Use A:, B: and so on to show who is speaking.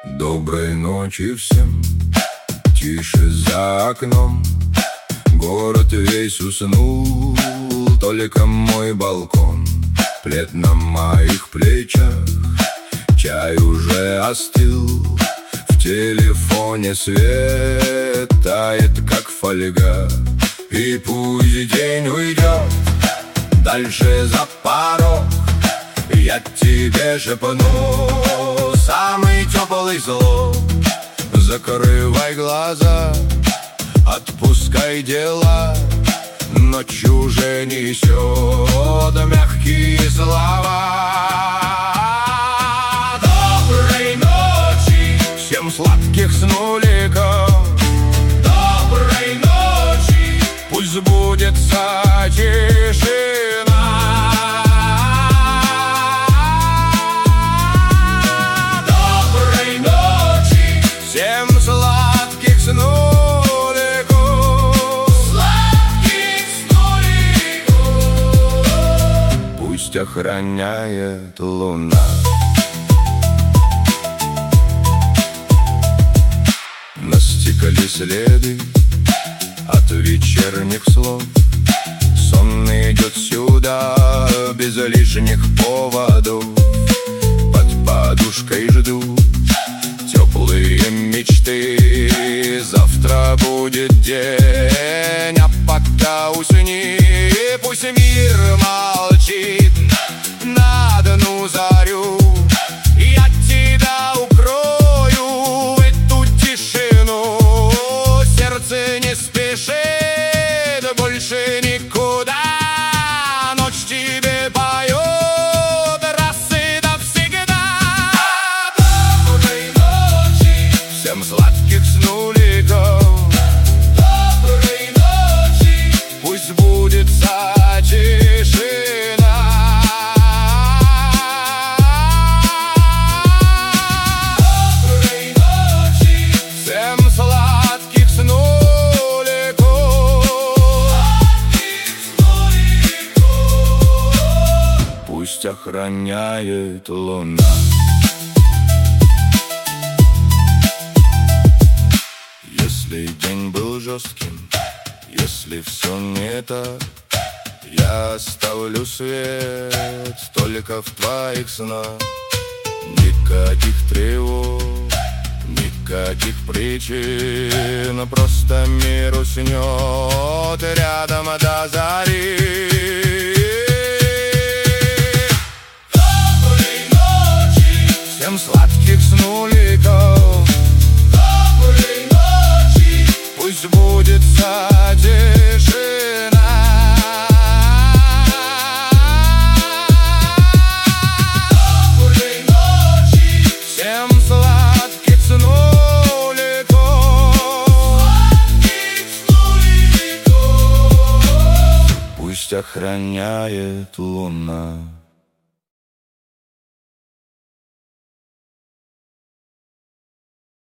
A: Доброй ночи всем, тише за окном. Город весь уснул, только мой балкон. Плед на моих плечах, чай уже остыл. В телефоне свет тает, как фольга. И пусть день уйдет дальше за порог, я тебе шепну самый теплый слог. Закрывай глаза, отпускай дела, ночь уже несет мягкие слова. Доброй ночи всем сладких снуликов. Доброй ночи, пусть сбудется тишина. Доброй ночи всем сладких снуликов. Сладких снуликов пусть охраняет луна. На стекле следы от вечерних слов. Сон идет сюда без лишних поводов. Под подушкой жду теплые мечты. Завтра будет день, а пока усни. Пусть мир молчит на одну зарю. Я тебя укрою в эту тишину. Сердце не спешит больше никуда. Ночь тебе поет раз и навсегда. Доброй ночи всем сладких снуликов. Доброй ночи, пусть сбудется тишина. Доброй ночи всем сладких снуликов. Пусть охраняет луна. Если день был жестким, если все не так, я оставлю свет только в твоих снах. Никаких тревог, никаких причин, просто мир уснет рядом до зари. Доброй ночи всем сладких снуликов. Доброй ночи, пусть сбудется тишина. Доброй ночи всем сладких снуликов. Сладких снуликов пусть охраняет луна.